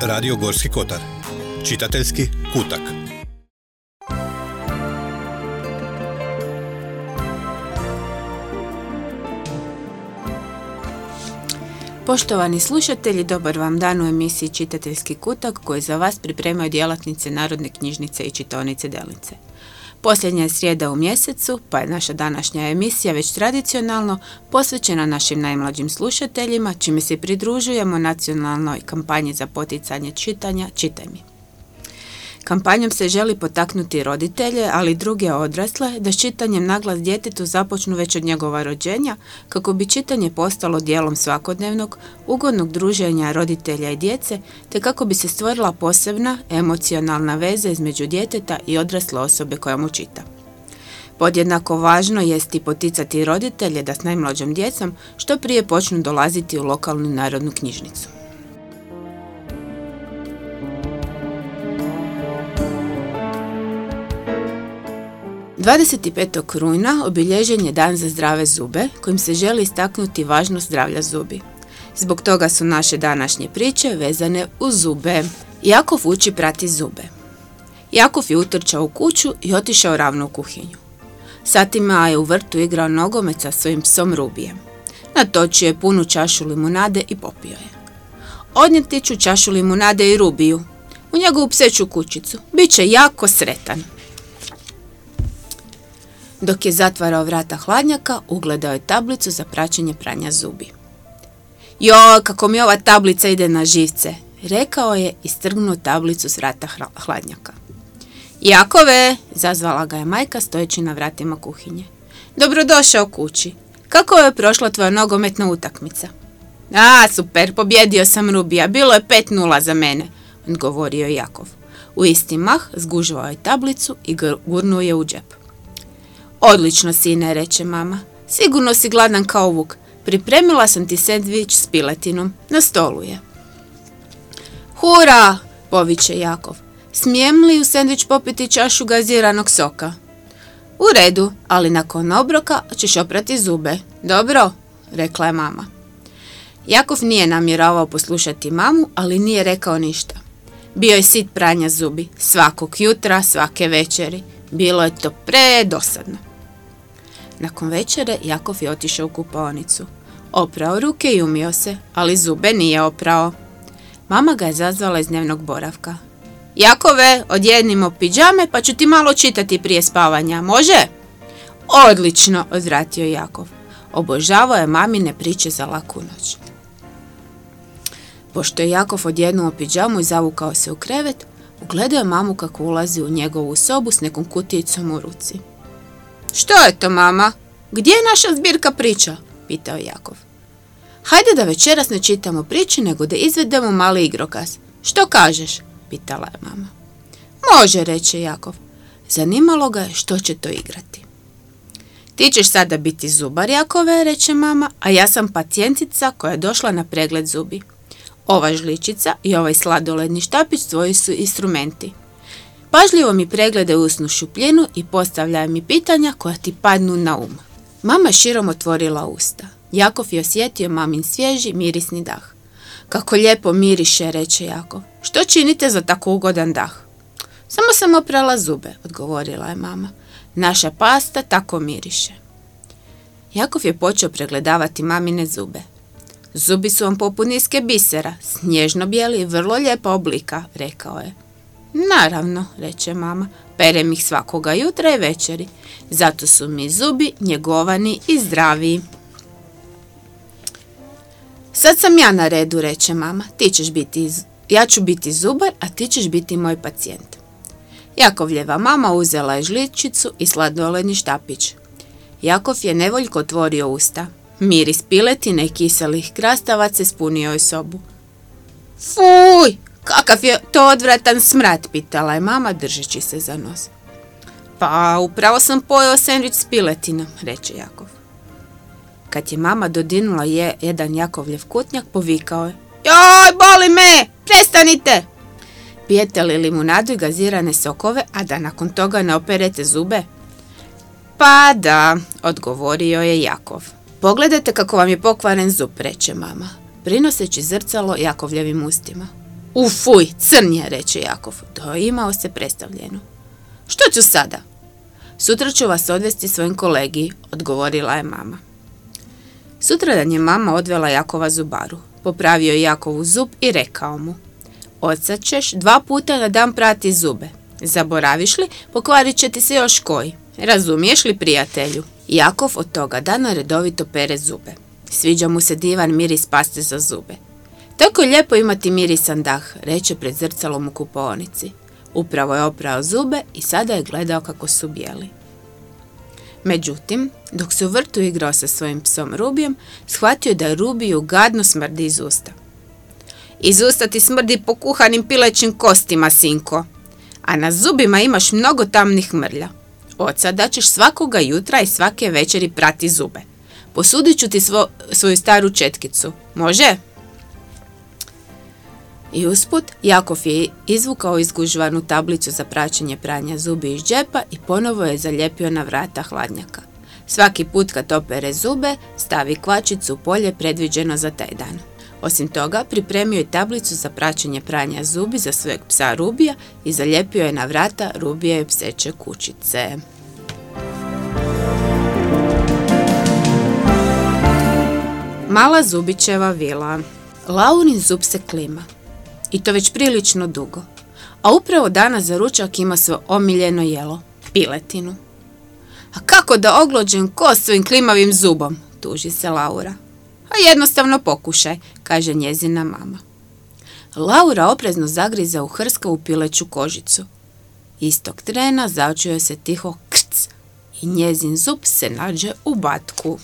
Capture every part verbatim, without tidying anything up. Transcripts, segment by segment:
Radio Gorski kotar. Čitateljski kutak. Poštovani slušatelji, dobar vam dan u emisiji Čitateljski kutak koji za vas pripremaju djelatnice Narodne knjižnice i čitaonice Delnice. Posljednja je srijeda u mjesecu, pa je naša današnja emisija već tradicionalno posvećena našim najmlađim slušateljima, čime se pridružujemo nacionalnoj kampanji za poticanje čitanja Čitaj mi. Kampanjom se želi potaknuti roditelje, ali i druge odrasle, da s čitanjem naglas djetetu započnu već od njegova rođenja, kako bi čitanje postalo dijelom svakodnevnog, ugodnog druženja roditelja i djece, te kako bi se stvorila posebna emocionalna veza između djeteta i odrasle osobe koja mu čita. Podjednako važno jest i poticati roditelje da s najmlađom djecom što prije počnu dolaziti u lokalnu narodnu knjižnicu. dvadeset petog rujna obilježen je Dan za zdrave zube, kojim se želi istaknuti važnost zdravlja zubi. Zbog toga su naše današnje priče vezane uz zube. Jakov uči prati zube. Jakov je utrčao u kuću i otišao ravno u kuhinju. Satima je u vrtu igrao nogomet sa svojim psom Rubijem. Natočio je punu čašu limunade i popio je. Odnijeti ću čašu limunade i Rubiju u njegovu pseću kućicu. Biće jako sretan. Dok je zatvarao vrata hladnjaka, ugledao je tablicu za praćenje pranja zubi. Joj, kako mi ova tablica ide na živce, rekao je i strgnuo tablicu s vrata hladnjaka. Jakove, zazvala ga je majka stojeći na vratima kuhinje. Dobrodošao kući. Kako je prošla tvoja nogometna utakmica? A, super, pobjedio sam Rubija, bilo je pet nula za mene, odgovorio je Jakov. U isti mah zgužvao je tablicu i gurnuo je u džep. Odlično, sine, reče mama. Sigurno si gladan kao vuk. Pripremila sam ti sendvič s piletinom. Na stolu je. Hura, poviče Jakov. Smijem li u sendvič popiti čašu gaziranog soka? U redu, ali nakon obroka ćeš oprati zube. Dobro, rekla je mama. Jakov nije namjeravao poslušati mamu, ali nije rekao ništa. Bio je sit pranja zubi. Svakog jutra, svake večeri. Bilo je to predosadno. Nakon večere Jakov je otišao u kupaonicu. Oprao ruke i umio se, ali zube nije oprao. Mama ga je zazvala iz dnevnog boravka. Jakove, odjednimo pidžame pa ću ti malo čitati prije spavanja, može? Odlično, odvratio Jakov. Obožavao je mamine priče za laku noć. Pošto je Jakov odjednuo pidžamu i zavukao se u krevet, ugledao je mamu kako ulazi u njegovu sobu s nekom kutijicom u ruci. Što je to, mama? Gdje je naša zbirka priča? Pitao Jakov. Hajde da večeras ne čitamo priče, nego da izvedemo mali igrokaz. Što kažeš? Pitala je mama. Može, reče Jakov. Zanimalo ga je što će to igrati. Ti ćeš sada biti zubar, Jakove, reče mama, a ja sam pacijentica koja je došla na pregled zubi. Ova žličica i ovaj sladoledni štapić tvoji su instrumenti. Pažljivo mi pregledaj usnu šupljinu i postavljaj mi pitanja koja ti padnu na um. Mama je širom otvorila usta. Jakov je osjetio mamin svježi, mirisni dah. Kako lijepo miriše, reče Jakov. Što činite za tako ugodan dah? Samo sam oprala zube, odgovorila je mama. Naša pasta tako miriše. Jakov je počeo pregledavati mamine zube. Zubi su vam poput niske bisera, snježno bijeli i vrlo lijepa oblika, rekao je. Naravno, reče mama, perem ih svakoga jutra i večeri, zato su mi zubi njegovani i zdraviji. Sad sam ja na redu, reče mama, ti ćeš biti, ja ću biti zubar, a ti ćeš biti moj pacijent. Jakovljeva mama uzela je žličicu i sladoledni štapić. Jakov je nevoljko otvorio usta. Miris piletine i kiselih krastavaca ispunio je sobu. Fuj, kakav je to odvratan smrad, pitala je mama držeći se za nos. Pa upravo sam pojeo sendvič s piletinom, reče Jakov. Kad je mama dodirnula je jedan Jakovljev kutnjak, povikao je. Joj, boli me, prestanite! Pijete li limunadu i gazirane sokove, a da nakon toga ne operete zube? Pa da, odgovorio je Jakov. Pogledajte kako vam je pokvaren zub, reče mama, prinoseći zrcalo Jakovljevim ustima. Ufuj, crn je, reče Jakov. To je imao se predstavljeno. Što ću sada? Sutra ću vas odvesti svojim kolegi, odgovorila je mama. Sutradan je mama odvela Jakova zubaru. Popravio je Jakovu zub i rekao mu: od sad ćeš dva puta na dan prati zube. Zaboraviš li, pokvarit će ti se još koji. Razumiješ li, prijatelju? Jakov od toga dana redovito pere zube. Sviđa mu se divan miris paste za zube. Tako je lijepo imati mirisan dah, reče pred zrcalom u kupaonici. Upravo je oprao zube i sada je gledao kako su bijeli. Međutim, dok se u vrtu igrao sa svojim psom Rubijem, shvatio je da Rubiju gadno smrdi iz usta. Iz usta ti smrdi po kuhanim pilećim kostima, sinko, a na zubima imaš mnogo tamnih mrlja. Od sada ćeš svakoga jutra i svake večeri prati zube. Posudit ću ti svo, svoju staru četkicu. Može? I usput, Jakov je izvukao izgužvanu tablicu za praćenje pranja zubi iz džepa i ponovo je zalijepio na vrata hladnjaka. Svaki put kad opere zube, stavi kvačicu u polje predviđeno za taj dan. Osim toga, pripremio je tablicu za praćenje pranja zubi za svojeg psa Rubija i zalijepio je na vrata Rubijeve pseće kućice. Mala Zubićeva vila. Laurin zub se klima. I to već prilično dugo. A upravo danas za ručak ima svoje omiljeno jelo, piletinu. A kako da oglođem kost svojim klimavim zubom, tuži se Laura. A jednostavno pokušaj, kaže njezina mama. Laura oprezno zagriza u hrskavu pileću kožicu. Istog trena začuje se tiho krc i njezin zub se nađe u batku.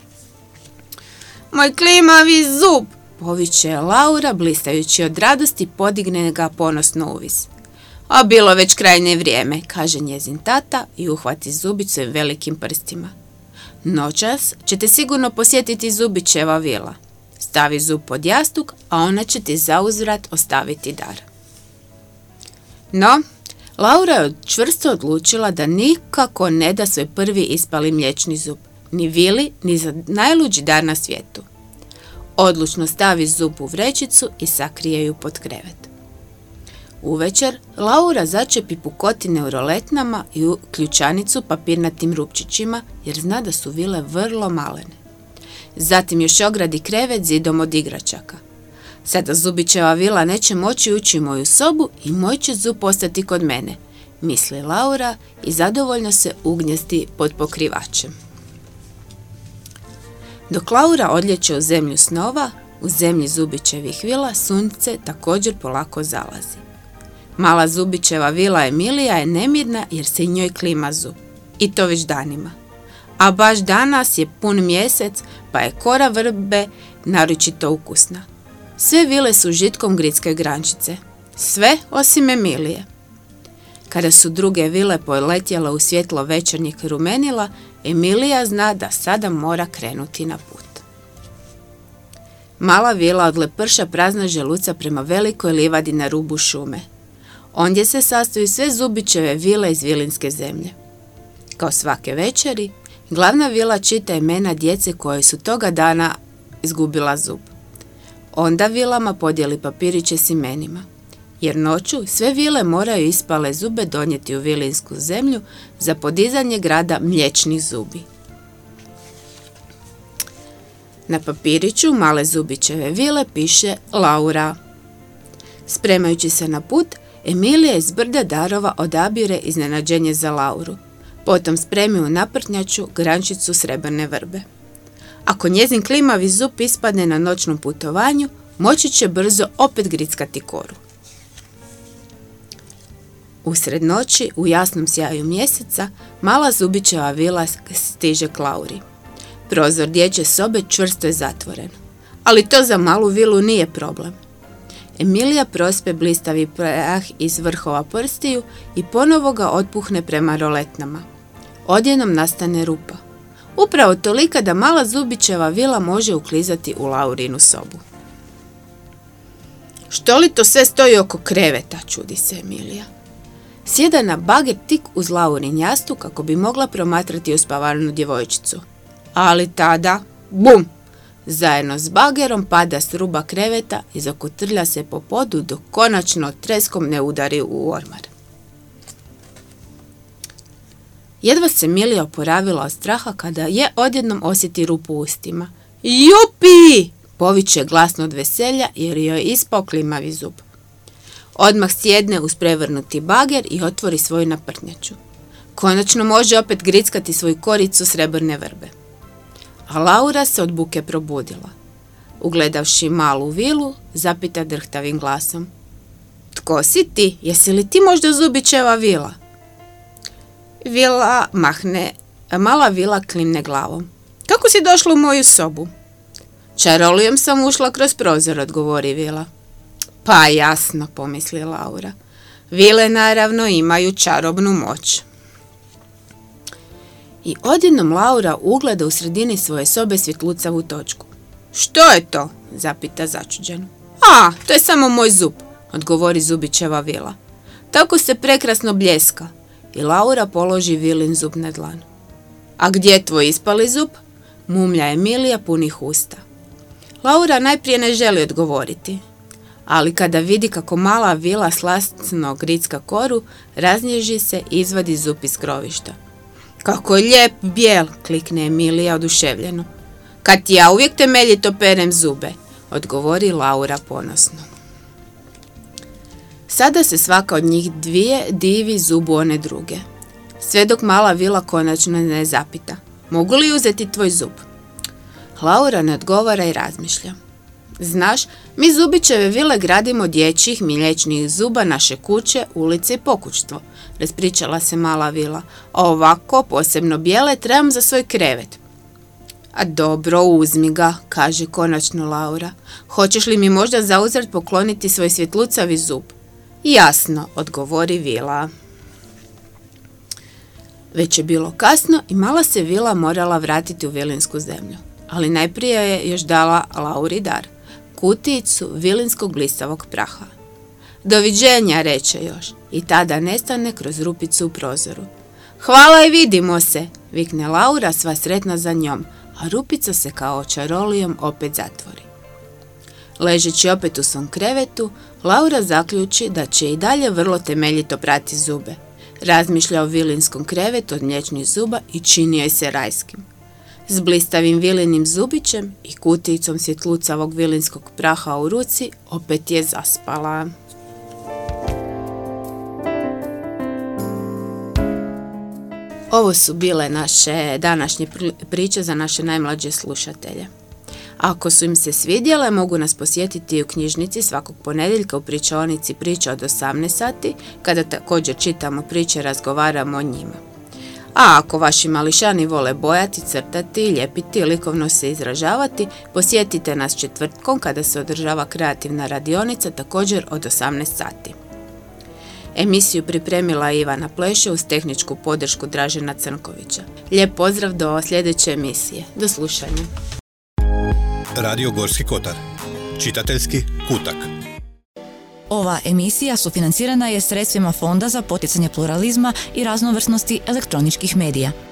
Moj klimavi zub, poviče Laura, blistajući od radosti, podigne ga ponosno uvis. A bilo već krajnje vrijeme, kaže njezin tata i uhvati Zubić svojim velikim prstima. Noćas ćete sigurno posjetiti Zubićeva vila. Stavi zub pod jastuk, a ona će ti zauzvrat ostaviti dar. No, Laura je čvrsto odlučila da nikako ne da svoj prvi ispali mliječni zub, ni vili, ni za najluđi dar na svijetu. Odlučno stavi zub u vrećicu i sakrije ju pod krevet. Uvečer, Laura začepi pukotine u roletnama i u ključanicu papirnatim rupčićima, jer zna da su vile vrlo malene. Zatim još ogradi krevet zidom od igračaka. Sada Zubićeva vila neće moći ući u moju sobu i moj će zub ostati kod mene, misli Laura i zadovoljno se ugnjesti pod pokrivačem. Dok Laura odljeće u zemlju snova, u zemlji Zubićevih vila sunce također polako zalazi. Mala Zubićeva vila Emilija je nemirna jer se i njoj klima zub. I to već danima. A baš danas je pun mjesec, pa je kora vrbe naročito ukusna. Sve vile su žitkom gritske grančice. Sve osim Emilije. Kada su druge vile poletjele u svjetlo večernjeg rumenila, Emilija zna da sada mora krenuti na put. Mala vila od leprša prazna želuca prema velikoj livadi na rubu šume. Ondje se sastoji sve Zubićeve vile iz vilinske zemlje. Kao svake večeri, glavna vila čita imena djece koje su toga dana izgubila zub. Onda vilama podijeli papiriće s imenima. Jer noću sve vile moraju ispale zube donijeti u vilinsku zemlju za podizanje grada mliječnih zubi. Na papiriću male Zubićeve vile piše Laura. Spremajući se na put, Emilija iz brda darova odabire iznenađenje za Lauru. Potom spremi u naprtnjaču grančicu srebrne vrbe. Ako njezin klimavi zub ispadne na noćnom putovanju, moći će brzo opet grickati koru. Usred noći, u jasnom sjaju mjeseca, mala Zubićeva vila stiže k Lauri. Prozor dječje sobe čvrsto je zatvoren. Ali to za malu vilu nije problem. Emilija prospe blistavi prah iz vrhova prstiju i ponovo ga otpuhne prema roletnama. Odjednom nastane rupa. Upravo tolika da mala Zubićeva vila može uklizati u Laurinu sobu. Što li to sve stoji oko kreveta, čudi se Emilija. Sjeda na bager tik uz Laurin jastuk kako bi mogla promatrati uspavanu djevojčicu. Ali tada, bum, Zajedno s bagerom pada s ruba kreveta i zakotrlja se po podu dok konačno treskom ne udari u ormar. Jedva se Milija oporavila od straha kada je odjednom osjeti rupu u ustima. Jupi! Poviče glasno od veselja jer joj je ispao klimavi zub. Odmah sjedne uz prevrnuti bager i otvori svoju naprtnjaču. Konačno može opet grickati svoju koricu srebrne vrbe. A Laura se od buke probudila. Ugledavši malu vilu, zapita drhtavim glasom. Tko si ti? Jesi li ti možda Zubićeva vila? Vila mahne, mala vila klimne glavom. Kako si došla u moju sobu? Čarolijom sam ušla kroz prozor, odgovori vila. Pa jasno, pomisli Laura. Vile naravno imaju čarobnu moć. I odjednom Laura ugleda u sredini svoje sobe svjetlucavu točku. Što je to? Zapita začuđeno. A, to je samo moj zub, odgovori Zubićeva vila. Tako se prekrasno bljeska. I Laura položi vilin zub na dlan. A gdje je tvoj ispali zub? Mumlja Emilija punih usta. Laura najprije ne želi odgovoriti, ali kada vidi kako mala vila slasno gricka koru, raznježi se i izvadi zub iz krovišta. Kako je lijep bijel, klikne Emilija oduševljeno. Kad ti ja uvijek temeljito perem zube, odgovori Laura ponosno. Sada se svaka od njih dvije divi zubu one druge. Sve dok mala vila konačno ne zapita. Mogu li uzeti tvoj zub? Laura ne odgovara i razmišlja. Znaš, mi Zubićeve vile gradimo dječjih mliječnih zuba naše kuće, ulice i pokućstvo, raspričala se mala vila. A ovako, posebno bijele, trebam za svoj krevet. A dobro, uzmi ga, kaže konačno Laura. Hoćeš li mi možda zauzvrat pokloniti svoj svjetlucavi zub? Jasno, odgovori vila. Već je bilo kasno i mala se vila morala vratiti u vilinsku zemlju. Ali najprije je još dala Lauri dar, kutijicu vilinskog blistavog praha. Doviđenja, reče još, i tada nestane kroz rupicu u prozoru. Hvala i vidimo se, vikne Laura sva sretna za njom, a rupica se kao čarolijom opet zatvori. Ležeći opet u svom krevetu, Laura zaključi da će i dalje vrlo temeljito prati zube. Razmišlja o vilinskom krevetu od mliječnih zuba i čini joj se rajskim. S blistavim vilinim zubićem i kutijicom svjetlucavog vilinskog praha u ruci opet je zaspala. Ovo su bile naše današnje priče za naše najmlađe slušatelje. Ako su im se svidjele, mogu nas posjetiti u knjižnici svakog ponedjeljka u pričaonici Priča od osamnaest sati, kada također čitamo priče, razgovaramo o njima. A ako vaši mališani vole bojati, crtati, ljepiti, likovno se izražavati, posjetite nas četvrtkom kada se održava kreativna radionica, također od osamnaest sati. Emisiju pripremila Ivana Pleše uz tehničku podršku Dražena Crnkovića. Lijep pozdrav do sljedeće emisije. Do slušanja. Radio Gorski kotar. Čitateljski kutak. Ova emisija sufinancirana je sredstvima Fonda za poticanje pluralizma i raznovrsnosti elektroničkih medija.